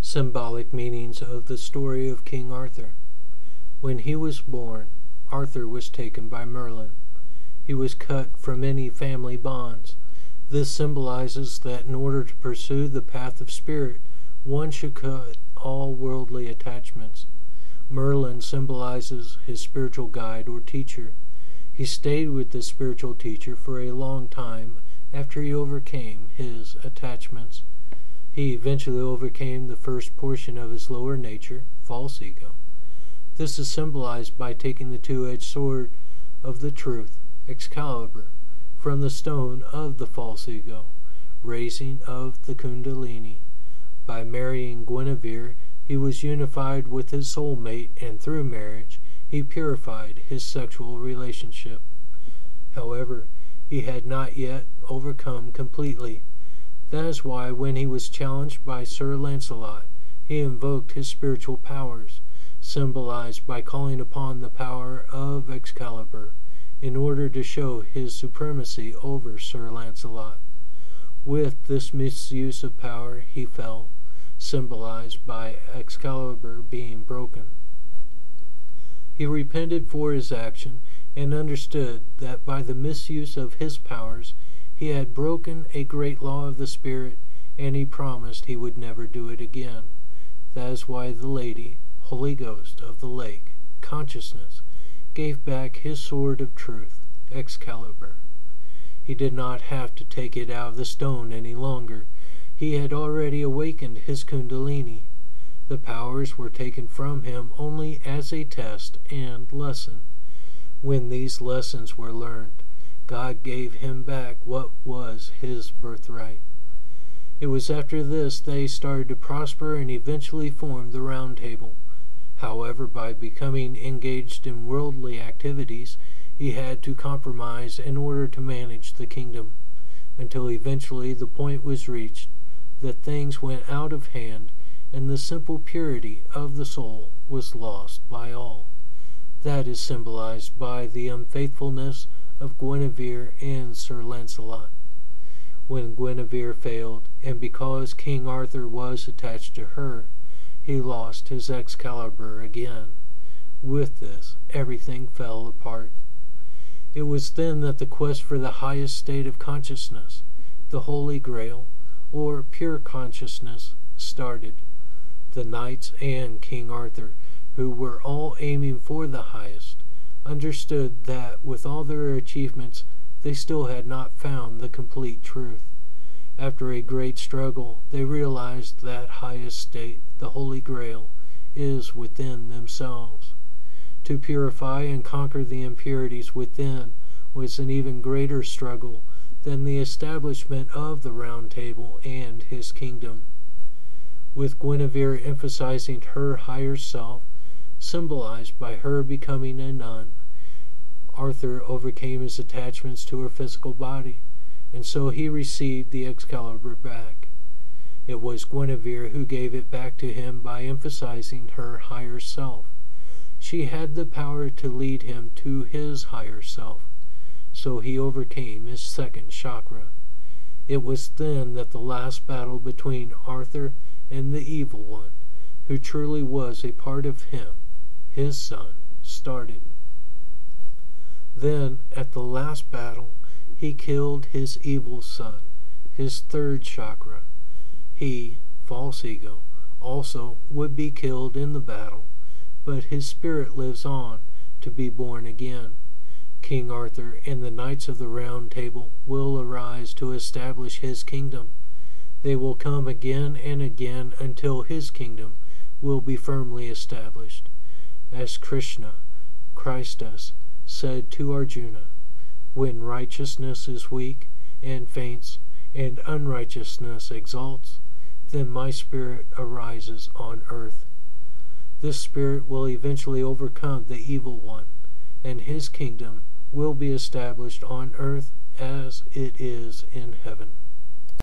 Symbolic meanings of the story of King Arthur. When he was born, Arthur was taken by Merlin. He was cut from any family bonds. This symbolizes that in order to pursue the path of spirit, one should cut all worldly attachments. Merlin symbolizes his spiritual guide or teacher. He stayed with this spiritual teacher for a long time after he overcame his attachments. He eventually overcame the first portion of his lower nature, false ego. This is symbolized by taking the two-edged sword of the truth, Excalibur, from the stone of the false ego, raising of the Kundalini. By marrying Guinevere, he was unified with his soulmate, and through marriage, he purified his sexual relationship. However, he had not yet overcome completely. That is why when he was challenged by Sir Lancelot, he invoked his spiritual powers, symbolized by calling upon the power of Excalibur, in order to show his supremacy over Sir Lancelot. With this misuse of power he fell, symbolized by Excalibur being broken. He repented for his action and understood that by the misuse of his powers he had broken a great law of the spirit, and he promised he would never do it again. That is why the lady, Holy Ghost of the lake, consciousness, gave back his sword of truth, Excalibur. He did not have to take it out of the stone any longer. He had already awakened his Kundalini. The powers were taken from him only as a test and lesson. When these lessons were learned, God gave him back what was his birthright. It was after this they started to prosper and eventually formed the Round Table. However, by becoming engaged in worldly activities, he had to compromise in order to manage the kingdom, until eventually the point was reached that things went out of hand and the simple purity of the soul was lost by all. That is symbolized by the unfaithfulness of Guinevere and Sir Lancelot. When Guinevere failed, and because King Arthur was attached to her, he lost his Excalibur again. With this, everything fell apart. It was then that the quest for the highest state of consciousness, the Holy Grail, or pure consciousness, started. The knights and King Arthur, who were all aiming for the highest, understood that with all their achievements they still had not found the complete truth. After a great struggle, they realized that highest state, the Holy Grail, is within themselves. To purify and conquer the impurities within was an even greater struggle than the establishment of the Round Table and his kingdom. With Guinevere emphasizing her higher self, symbolized by her becoming a nun, Arthur overcame his attachments to her physical body, and so he received the Excalibur back. It was Guinevere who gave it back to him by emphasizing her higher self. She had the power to lead him to his higher self, so he overcame his second chakra. It was then that the last battle between Arthur and the Evil One, who truly was a part of him, his son, started. Then, at the last battle, he killed his evil son, his third chakra. He, false ego, also would be killed in the battle, but his spirit lives on to be born again. King Arthur and the Knights of the Round Table will arise to establish his kingdom. They will come again and again until his kingdom will be firmly established. As Krishna, Christus, said to Arjuna, "When righteousness is weak and faints, and unrighteousness exalts, then my spirit arises on earth." This spirit will eventually overcome the Evil One, and his kingdom will be established on earth as it is in heaven.